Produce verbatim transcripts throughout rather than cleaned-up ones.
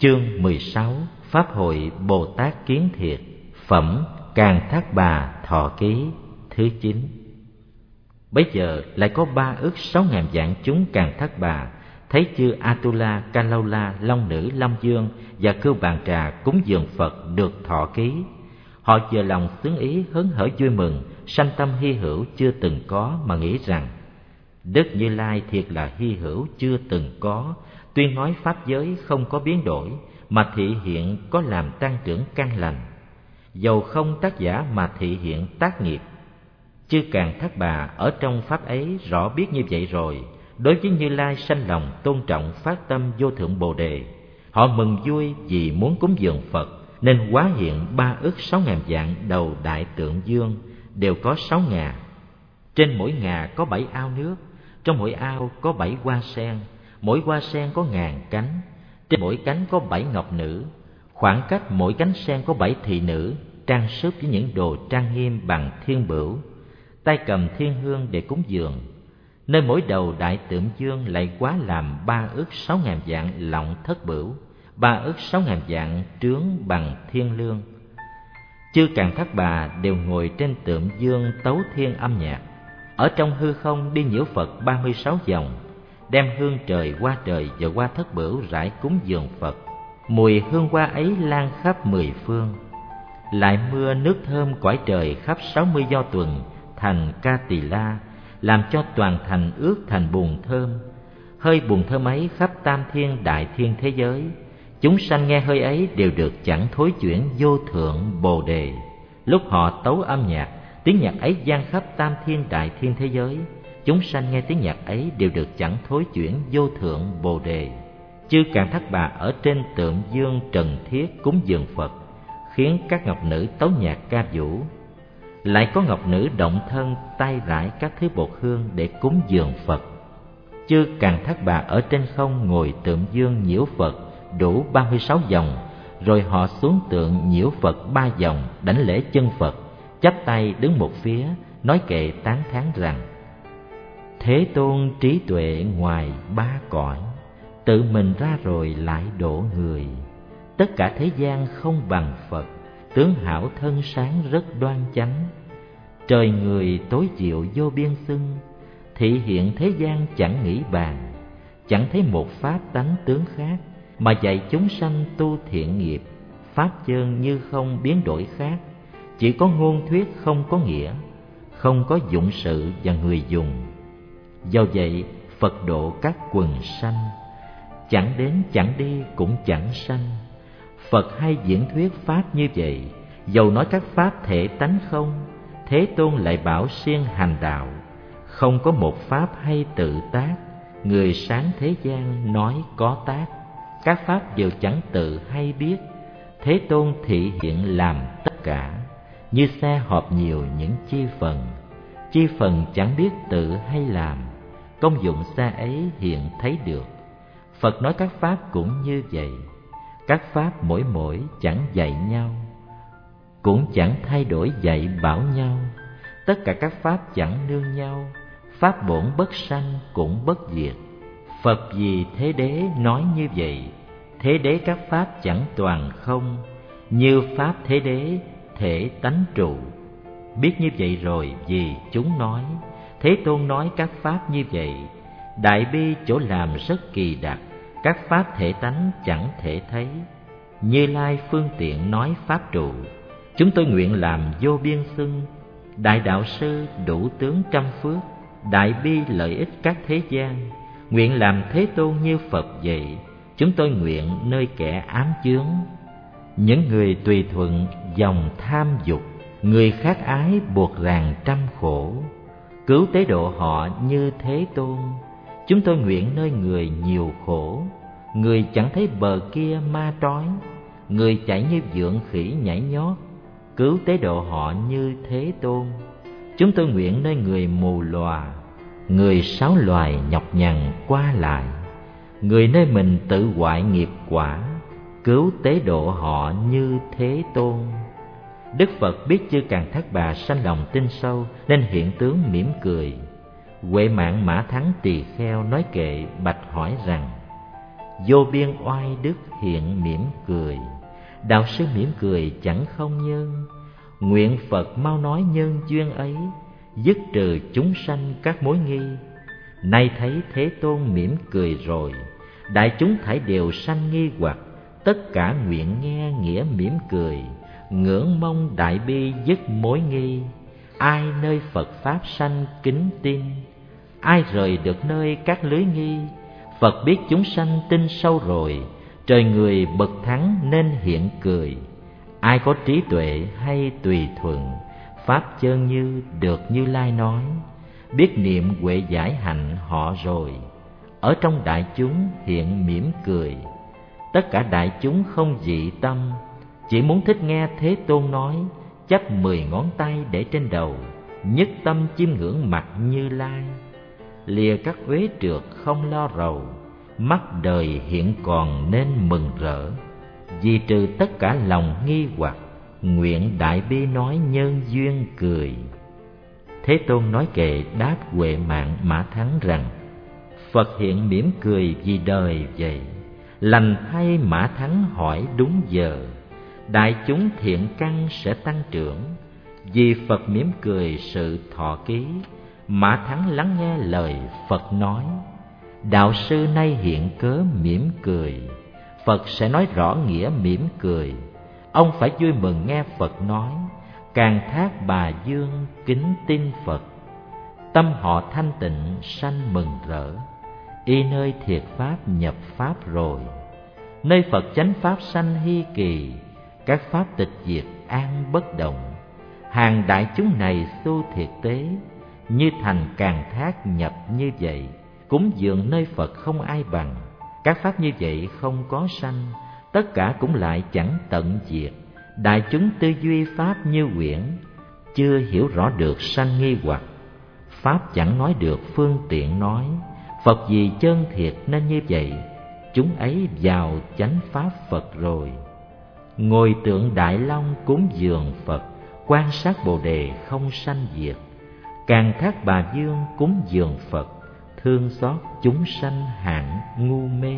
Chương mười sáu. Pháp hội Bồ Tát Kiến Thiệt. Phẩm Càn Thác Bà Thọ Ký thứ chín. Bấy giờ lại có ba ức sáu ngàn vạn chúng Càn Thác Bà thấy chư Atula, Kalaula, Long Nữ, Lâm Dương và Cưu Bàn Trà cúng dường Phật được thọ ký. Họ vừa lòng xướng ý hớn hở vui mừng, sanh tâm hy hữu chưa từng có, mà nghĩ rằng Đức Như Lai thiệt là hy hữu chưa từng có, tuyên nói pháp giới không có biến đổi, mà thị hiện có làm tăng trưởng căn lành. Dầu không tác giả mà thị hiện tác nghiệp. Chư Càn Thác Bà ở trong pháp ấy rõ biết như vậy rồi, đối với Như Lai sanh lòng tôn trọng, phát tâm vô thượng Bồ Đề. Họ mừng vui vì muốn cúng dường Phật, nên hóa hiện ba ức sáu ngàn vạn đầu đại tượng dương, đều có sáu ngà. Trên mỗi ngà có bảy ao nước, trong mỗi ao có bảy hoa sen, mỗi hoa sen có ngàn cánh, trên mỗi cánh có bảy ngọc nữ. Khoảng cách mỗi cánh sen có bảy thị nữ, trang sức với những đồ trang nghiêm bằng thiên bửu, tay cầm thiên hương để cúng dường. Nơi mỗi đầu đại tượng dương lại quá làm ba ức sáu ngàn vạn lọng thất bửu, ba ức sáu ngàn vạn trướng bằng thiên lương. Chư Càn Thác Bà đều ngồi trên tượng dương tấu thiên âm nhạc, ở trong hư không đi nhiễu Phật ba mươi sáu vòng, đem hương trời, hoa trời và hoa thất bửu rải cúng dường Phật. Mùi hương hoa ấy lan khắp mười phương. Lại mưa nước thơm cõi trời khắp sáu mươi do tuần thành Ca Tỳ La, làm cho toàn thành ướt thành bùn thơm. Hơi bùn thơm ấy khắp tam thiên đại thiên thế giới. Chúng sanh nghe hơi ấy đều được chẳng thối chuyển vô thượng Bồ Đề. Lúc họ tấu âm nhạc, tiếng nhạc ấy vang khắp tam thiên đại thiên thế giới. Chúng sanh nghe tiếng nhạc ấy đều được chẳng thối chuyển vô thượng Bồ Đề. Chư Càn Thác Bà ở trên tượng dương trần thiết cúng dường Phật, khiến các ngọc nữ tấu nhạc ca vũ. Lại có ngọc nữ động thân tay rải các thứ bột hương để cúng dường Phật. Chư Càn Thác Bà ở trên không ngồi tượng dương nhiễu Phật đủ ba mươi sáu vòng, rồi họ xuống tượng nhiễu Phật ba vòng, đảnh lễ chân Phật, chắp tay đứng một phía, nói kệ tán thán rằng: Thế Tôn trí tuệ ngoài ba cõi, tự mình ra rồi lại độ người. Tất cả thế gian không bằng Phật, tướng hảo thân sáng rất đoan chánh. Trời người tối diệu vô biên xưng, thị hiện thế gian chẳng nghĩ bàn. Chẳng thấy một pháp tánh tướng khác, mà dạy chúng sanh tu thiện nghiệp. Pháp chơn như không biến đổi khác, chỉ có ngôn thuyết không có nghĩa, không có dụng sự và người dùng. Do vậy Phật độ các quần sanh, chẳng đến chẳng đi cũng chẳng sanh. Phật hay diễn thuyết pháp như vậy, dầu nói các pháp thể tánh không, Thế Tôn lại bảo siêng hành đạo. Không có một pháp hay tự tác, người sáng thế gian nói có tác. Các pháp đều chẳng tự hay biết, Thế Tôn thị hiện làm tất cả. Như xe họp nhiều những chi phần, chi phần chẳng biết tự hay làm, công dụng xe ấy hiện thấy được. Phật nói các pháp cũng như vậy. Các pháp mỗi mỗi chẳng dạy nhau, cũng chẳng thay đổi dạy bảo nhau. Tất cả các pháp chẳng nương nhau, pháp bổn bất sanh cũng bất diệt. Phật vì Thế Đế nói như vậy. Thế Đế các pháp chẳng toàn không, như pháp Thế Đế thể tánh trụ. Biết như vậy rồi vì chúng nói, Thế Tôn nói các pháp như vậy. Đại bi chỗ làm rất kỳ đặc, các pháp thể tánh chẳng thể thấy. Như Lai phương tiện nói pháp trụ, chúng tôi nguyện làm vô biên xưng. Đại đạo sư đủ tướng trăm phước, đại bi lợi ích các thế gian. Nguyện làm Thế Tôn như Phật vậy, chúng tôi nguyện nơi kẻ ám chướng. Những người tùy thuận dòng tham dục, người khác ái buộc ràng trăm khổ. Cứu tế độ họ như Thế Tôn, chúng tôi nguyện nơi người nhiều khổ. Người chẳng thấy bờ kia ma trói, người chạy như vượn khỉ nhảy nhót. Cứu tế độ họ như Thế Tôn, chúng tôi nguyện nơi người mù lòa, người sáu loài nhọc nhằn qua lại. Người nơi mình tự hoại nghiệp quả, cứu tế độ họ như Thế Tôn. Đức Phật biết chư Càn Thác Bà sanh lòng tin sâu, nên hiện tướng mỉm cười. Huệ Mạng Mã Thắng Tỳ Kheo nói kệ bạch hỏi rằng: vô biên oai đức hiện mỉm cười. Đạo sư mỉm cười chẳng không nhân, nguyện Phật mau nói nhân duyên ấy, dứt trừ chúng sanh các mối nghi. Nay thấy Thế Tôn mỉm cười rồi, đại chúng thảy đều sanh nghi hoặc, tất cả nguyện nghe nghĩa mỉm cười, ngưỡng mong đại bi dứt mối nghi. Ai nơi Phật Pháp sanh kính tin, ai rời được nơi các lưới nghi. Phật biết chúng sanh tin sâu rồi, trời người bậc thắng nên hiện cười. Ai có trí tuệ hay tùy thuận, Pháp chân như được Như Lai nói. Biết niệm huệ giải hạnh họ rồi, ở trong đại chúng hiện mỉm cười. Tất cả đại chúng không dị tâm, chỉ muốn thích nghe Thế Tôn nói. Chắp mười ngón tay để trên đầu, nhất tâm chiêm ngưỡng mặt Như Lai. Lìa các uế trượt không lo rầu, mắt đời hiện còn nên mừng rỡ. Vì trừ tất cả lòng nghi hoặc, nguyện đại bi nói nhân duyên cười. Thế Tôn nói kệ đáp Huệ Mạng Mã Thắng rằng: Phật hiện mỉm cười vì đời vậy, lành thay Mã Thắng hỏi đúng giờ. Đại chúng thiện căn sẽ tăng trưởng, vì Phật mỉm cười sự thọ ký. Mã Thắng lắng nghe lời Phật nói, đạo sư nay hiện cớ mỉm cười. Phật sẽ nói rõ nghĩa mỉm cười, ông phải vui mừng nghe Phật nói. Càng thác bà dương kính tin Phật, tâm họ thanh tịnh sanh mừng rỡ. Y nơi thiệt pháp nhập pháp rồi, nơi Phật chánh pháp sanh hy kỳ. Các pháp tịch diệt an bất động, hàng đại chúng này tu thiệt tế. Như thành Càng Thác nhập như vậy, cúng dường nơi Phật không ai bằng. Các pháp như vậy không có sanh, tất cả cũng lại chẳng tận diệt. Đại chúng tư duy pháp như quyển, chưa hiểu rõ được sanh nghi hoặc. Pháp chẳng nói được phương tiện nói, Phật vì chân thiệt nên như vậy. Chúng ấy vào chánh pháp Phật rồi. Ngồi tượng Đại Long cúng dường Phật, quan sát Bồ Đề không sanh diệt. Càng Thác Bà Dương cúng dường Phật, thương xót chúng sanh hạng ngu mê.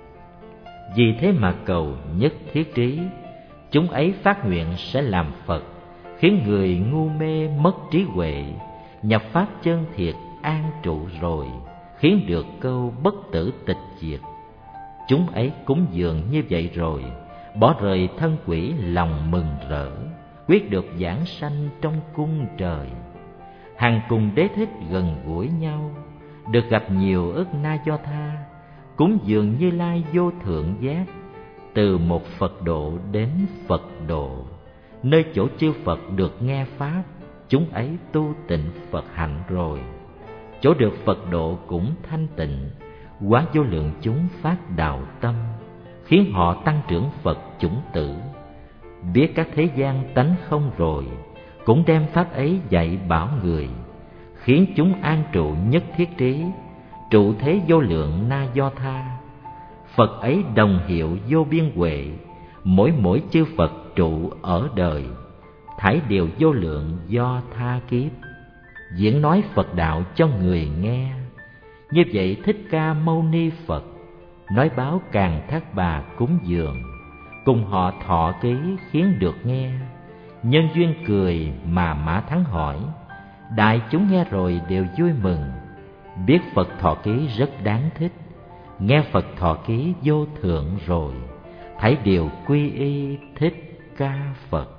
Vì thế mà cầu nhất thiết trí, chúng ấy phát nguyện sẽ làm Phật, khiến người ngu mê mất trí huệ. Nhập pháp chân thiệt an trụ rồi, khiến được câu bất tử tịch diệt. Chúng ấy cúng dường như vậy rồi, bỏ rời thân quỷ lòng mừng rỡ, quyết được giảng sanh trong cung trời. Hằng cùng Đế Thích gần gũi nhau, được gặp nhiều ức na do tha. Cúng dường Như Lai vô thượng giác, từ một Phật độ đến Phật độ. Nơi chỗ chư Phật được nghe pháp, chúng ấy tu tịnh Phật hạnh rồi. Chỗ được Phật độ cũng thanh tịnh, quá vô lượng chúng phát đạo tâm, khiến họ tăng trưởng Phật chủng tử. Biết các thế gian tánh không rồi, cũng đem pháp ấy dạy bảo người, khiến chúng an trụ nhất thiết trí, trụ thế vô lượng na do tha. Phật ấy đồng hiệu vô biên huệ, mỗi mỗi chư Phật trụ ở đời, thảy đều vô lượng do tha kiếp, diễn nói Phật đạo cho người nghe. Như vậy Thích Ca Mâu Ni Phật nói báo Càng Thác Bà cúng dường, cùng họ thọ ký khiến được nghe. Nhân duyên cười mà Mã Thắng hỏi, đại chúng nghe rồi đều vui mừng. Biết Phật thọ ký rất đáng thích, nghe Phật thọ ký vô thượng rồi, thảy đều quy y Thích Ca Phật.